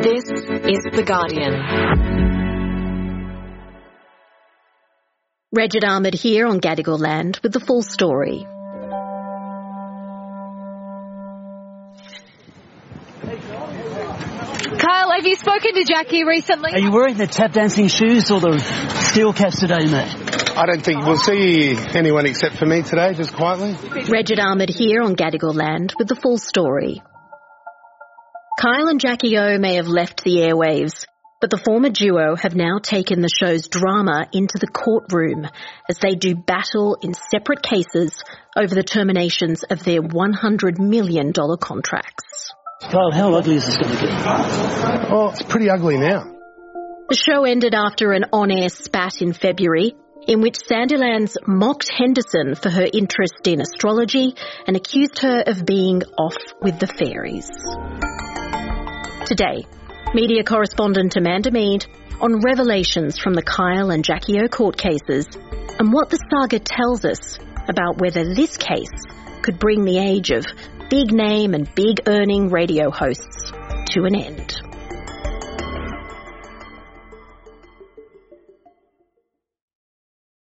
This is The Guardian. Regid Ahmed here on Gadigal Land with the full story. Kyle, have you spoken to Jackie recently? Are you wearing the tap dancing shoes or the steel caps today, mate? I don't think we'll see anyone except for me today, just quietly. Regid Ahmed here on Gadigal Land with the full story. Kyle and Jackie O may have left the airwaves, but the former duo have now taken the show's drama into the courtroom as they do battle in separate cases over the terminations of their $100 million contracts. Kyle, how ugly is this going to get? Oh, it's pretty ugly now. The show ended after an on-air spat in February in which Sandilands mocked Henderson for her interest in astrology and accused her of being off with the fairies. Today, media correspondent Amanda Mead on revelations from the Kyle and Jackie O court cases and what the saga tells us about whether this case could bring the age of big name and big earning radio hosts to an end.